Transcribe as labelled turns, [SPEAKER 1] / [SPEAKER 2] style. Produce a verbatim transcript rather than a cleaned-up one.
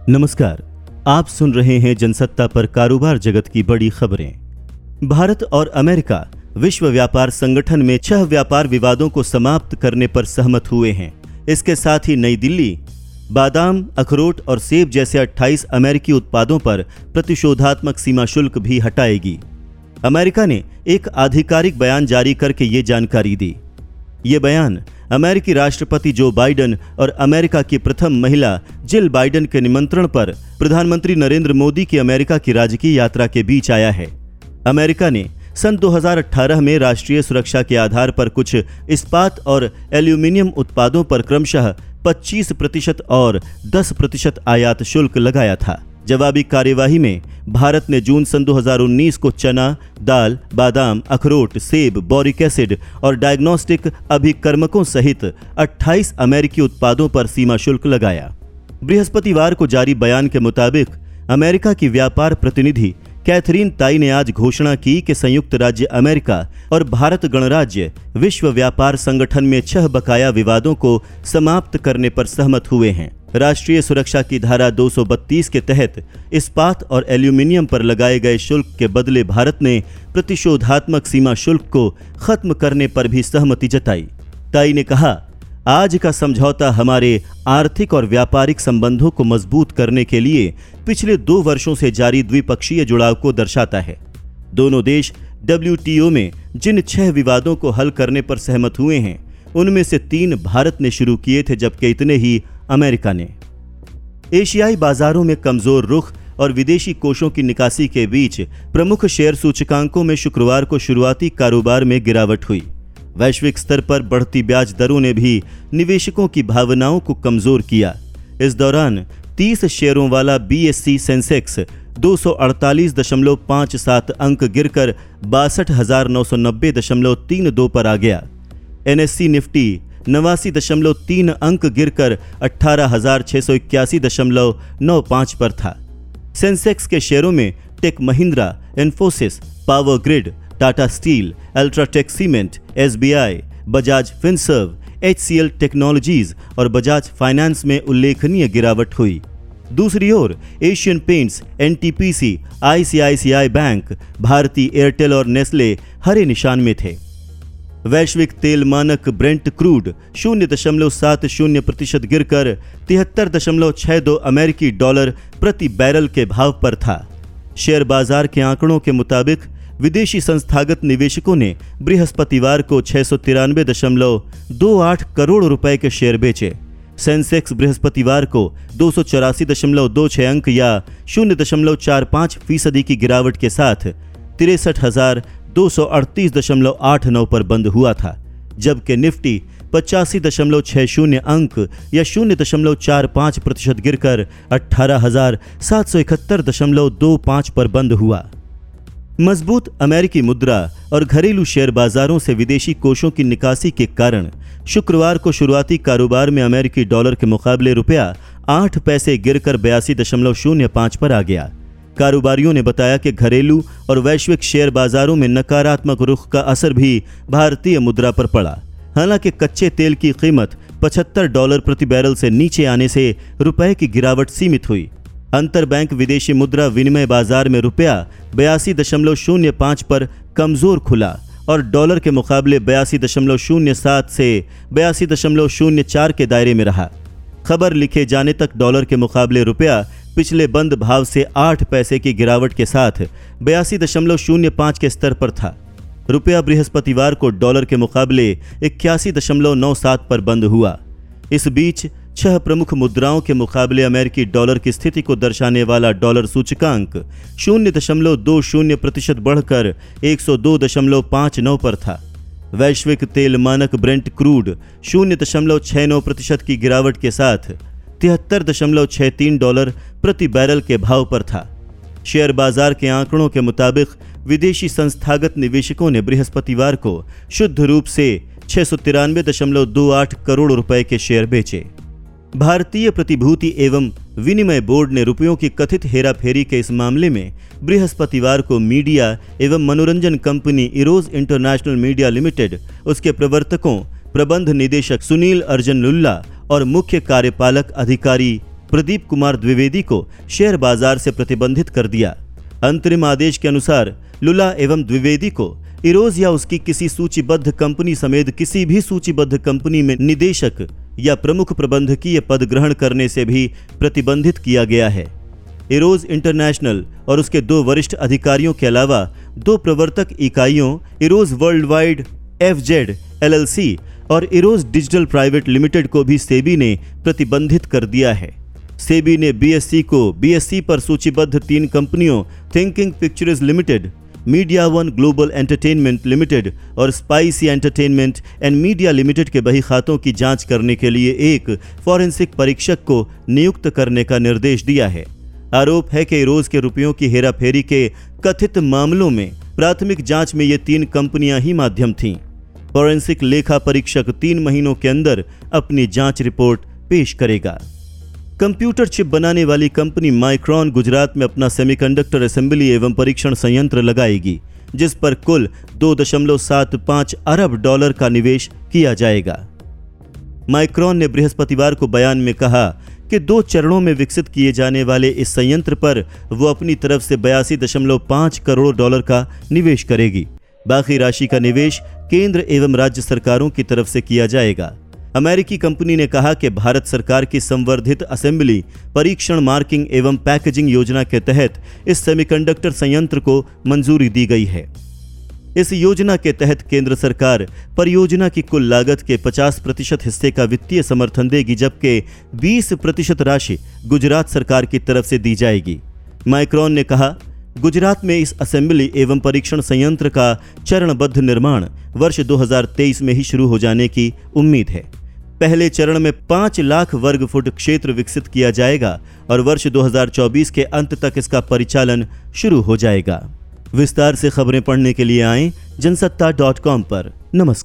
[SPEAKER 1] नमस्कार, आप सुन रहे हैं जनसत्ता पर कारोबार जगत की बड़ी खबरें। भारत और अमेरिका विश्व व्यापार संगठन में छह व्यापार विवादों को समाप्त करने पर सहमत हुए हैं। इसके साथ ही नई दिल्ली बादाम, अखरोट और सेब जैसे अट्ठाईस अमेरिकी उत्पादों पर प्रतिशोधात्मक सीमा शुल्क भी हटाएगी। अमेरिका ने एक आधिकारिक बयान जारी करके ये जानकारी दी। ये बयान अमेरिकी राष्ट्रपति जो बाइडेन और अमेरिका की प्रथम महिला जिल बाइडेन के निमंत्रण पर प्रधानमंत्री नरेंद्र मोदी की अमेरिका की राजकीय यात्रा के बीच आया है। अमेरिका ने सन दो हज़ार अठारह में राष्ट्रीय सुरक्षा के आधार पर कुछ इस्पात और एल्यूमीनियम उत्पादों पर क्रमशः पच्चीस प्रतिशत और दस प्रतिशत आयात शुल्क लगाया था। जवाबी कार्यवाही में भारत ने जून सन दो हज़ार उन्नीस को चना, दाल, बादाम, अखरोट, सेब, बोरिक एसिड और डायग्नोस्टिक अभिकर्मकों सहित अट्ठाईस अमेरिकी उत्पादों पर सीमा शुल्क लगाया। बृहस्पतिवार को जारी बयान के मुताबिक अमेरिका की व्यापार प्रतिनिधि कैथरीन ताई ने आज घोषणा की कि संयुक्त राज्य अमेरिका और भारत गणराज्य विश्व व्यापार संगठन में छह बकाया विवादों को समाप्त करने पर सहमत हुए हैं। राष्ट्रीय सुरक्षा की धारा दो सौ बत्तीस के तहत इस्पात और एल्यूमीनियम पर लगाए गए शुल्क के बदले भारत ने प्रतिशोधात्मक सीमा शुल्क को खत्म करने पर भी सहमति जताई। ताई ने कहा, आज का समझौता हमारे आर्थिक और व्यापारिक संबंधों को मजबूत करने के लिए पिछले दो वर्षों से जारी द्विपक्षीय जुड़ाव को दर्शाता है। दोनों देश डब्ल्यू टी ओ में जिन छह विवादों को हल करने पर सहमत हुए हैं, उनमें से तीन भारत ने शुरू किए थे, जबकि इतने ही अमेरिका ने। एशियाई बाजारों में कमजोर रुख और विदेशी कोषों की निकासी के बीच प्रमुख शेयर सूचकांकों में शुक्रवार को शुरुआती कारोबार में गिरावट हुई। वैश्विक स्तर पर बढ़ती ब्याज दरों ने भी निवेशकों की भावनाओं को कमजोर किया। इस दौरान तीस शेयरों वाला बी एस ई सेंसेक्स दो सौ अड़तालीस दशमलव पाँच सात अंक गिरकर बासठ हजार नौ सौ नब्बे दशमलव तीन दो पर आ गया। एन एस सी निफ्टी नवासी दशमलव तीन अंक गिरकर अठारह हजार छह सौ इक्यासी दशमलव नौ पाँच पर था। सेंसेक्स के शेयरों में Tech Mahindra, Infosys, Power Grid, Tata Steel, UltraTech Cement, S B I, Bajaj Finserv, H C L Technologies और बजाज फाइनेंस में उल्लेखनीय गिरावट हुई। दूसरी ओर Asian Paints, N T P C, I C I C I Bank, Bharti Airtel और नेस्ले हरे निशान में थे। वैश्विक तेल मानक ब्रेंट क्रूड शून्य दशमलव सात शून्य प्रतिशत गिरकर तिहत्तर दशमलव छह दो अमेरिकी डॉलर प्रति बैरल के भाव पर था। शेयर बाजार के आंकड़ों के मुताबिक विदेशी संस्थागत निवेशकों ने बृहस्पतिवार को छह सौ तिरानवे दशमलव दो आठ करोड़ रुपए के शेयर बेचे। सेंसेक्स बृहस्पतिवार को दो सौ चौरासी दशमलव दो छह अंक या शून्य दशमलव चार पाँच फीसदी की गिरावट के साथ तिरसठ हजार दो सौ अड़तीस दशमलव आठ नौ पर बंद हुआ था, जबकि निफ्टी पचासी दशमलव छह शून्य अंक या शून्य दशमलव चार पाँच प्रतिशत गिरकर अठारह हजार सात सौ इकहत्तर दशमलव दो पाँच पर बंद हुआ। मजबूत अमेरिकी मुद्रा और घरेलू शेयर बाजारों से विदेशी कोषों की निकासी के कारण शुक्रवार को शुरुआती कारोबार में अमेरिकी डॉलर के मुकाबले रुपया आठ पैसे गिरकर बयासी दशमलव शून्य पाँच पर आ गया। कारोबारियों ने बताया कि घरेलू और वैश्विक शेयर बाजारों में नकारात्मक रुख का असर भी भारतीय मुद्रा पर पड़ा। हालांकि कच्चे तेल की कीमत पचहत्तर डॉलर प्रति बैरल से नीचे आने से रुपए की गिरावट सीमित हुई। अंतरबैंक विदेशी मुद्रा विनिमय बाजार में रुपया बयासी दशमलव शून्य पाँच पर कमजोर खुला और डॉलर के मुकाबले बयासी दशमलव शून्य सात से बयासी दशमलव शून्य चार के दायरे में रहा। खबर लिखे जाने तक डॉलर के मुकाबले रुपया पिछले बंद भाव से आठ पैसे की गिरावट के साथ बयासी दशमलव शून्य पाँच के स्तर पर था। रुपया बृहस्पतिवार को डॉलर के मुकाबले इक्यासी दशमलव नौ सात पर बंद हुआ। इस बीच छह प्रमुख मुद्राओं के मुकाबले अमेरिकी डॉलर की स्थिति को दर्शाने वाला डॉलर सूचकांक शून्य दशमलव दो शून्य प्रतिशत बढ़कर एक सौ दो दशमलव पाँच नौ पर था। वैश्विक तेल मानक ब्रेंट क्रूड शून्य दशमलव छह नौ प्रतिशत की गिरावट के साथ तिहत्तर दशमलव छह तीन डॉलर प्रति बैरल के भाव पर था। शेयर बाजार के आंकड़ों के मुताबिक विदेशी संस्थागत निवेशकों ने बृहस्पतिवार को शुद्ध रूप से छह सौ तिरानवे दशमलव दो आठ करोड़ रुपए के शेयर बेचे। भारतीय प्रतिभूति एवं विनिमय बोर्ड ने रुपयों की कथित हेराफेरी के इस मामले में बृहस्पतिवार को मीडिया एवं मनोरंजन company Eros International Media Limited, उसके प्रवर्तकों प्रबंध निदेशक सुनील अर्जुन लुल्ला और मुख्य कार्यपालक अधिकारी प्रदीप कुमार द्विवेदी को शेयर बाजार से प्रतिबंधित कर दिया। अंतरिम आदेश के अनुसार लुला एवं द्विवेदी को इरोज या उसकी किसी सूचीबद्ध कंपनी समेत किसी भी सूचीबद्ध कंपनी में निदेशक या प्रमुख प्रबंधकीय पद ग्रहण करने से भी प्रतिबंधित किया गया है। इरोज इंटरनेशनल और उसके दो वरिष्ठ अधिकारियों के अलावा दो प्रवर्तक इकाइयों Eros World Wide FZ LLC और इरोज डिजिटल प्राइवेट लिमिटेड को भी सेबी ने प्रतिबंधित कर दिया है। सेबी ने बीएसई को बीएसई पर सूचीबद्ध तीन कंपनियों Thinking Pictures Limited, Media One Global Entertainment Limited और Spicy Entertainment and Media Limited के बही खातों की जांच करने के लिए एक फॉरेंसिक परीक्षक को नियुक्त करने का निर्देश दिया है। आरोप है कि इरोज के रुपयों की हेराफेरी के कथित मामलों में प्राथमिक जांच में ये तीन कंपनियां ही माध्यम थीं। फॉरेंसिक लेखा परीक्षक तीन महीनों के अंदर अपनी जांच रिपोर्ट पेश करेगा। कंप्यूटर चिप बनाने वाली कंपनी माइक्रॉन गुजरात में अपना सेमीकंडक्टर असेंबली एवं परीक्षण संयंत्र लगाएगी, जिस पर कुल दो दशमलव सात पाँच अरब डॉलर का निवेश किया जाएगा। माइक्रॉन ने बृहस्पतिवार को बयान में कहा कि दो चरणों में विकसित किए जाने वाले इस संयंत्र पर वो अपनी तरफ से बयासी दशमलव पाँच करोड़ डॉलर का निवेश करेगी। बाकी राशि का निवेश केंद्र एवं राज्य सरकारों की तरफ से किया जाएगा। अमेरिकी कंपनी ने कहा कि भारत सरकार की संवर्धित असेंबली परीक्षण मार्किंग एवं पैकेजिंग योजना के तहत इस सेमीकंडक्टर संयंत्र को मंजूरी दी गई है। इस योजना के तहत केंद्र सरकार परियोजना की कुल लागत के पचास प्रतिशत हिस्से का वित्तीय समर्थन देगी, जबकि बीस प्रतिशत राशि गुजरात सरकार की तरफ से दी जाएगी। माइक्रॉन ने कहा, गुजरात में इस असेंबली एवं परीक्षण संयंत्र का चरणबद्ध निर्माण वर्ष दो हज़ार तेईस में ही शुरू हो जाने की उम्मीद है। पहले चरण में पाँच लाख वर्ग फुट क्षेत्र विकसित किया जाएगा और वर्ष दो हज़ार चौबीस के अंत तक इसका परिचालन शुरू हो जाएगा। विस्तार से खबरें पढ़ने के लिए आएं जनसत्ता डॉट कॉम पर। नमस्कार।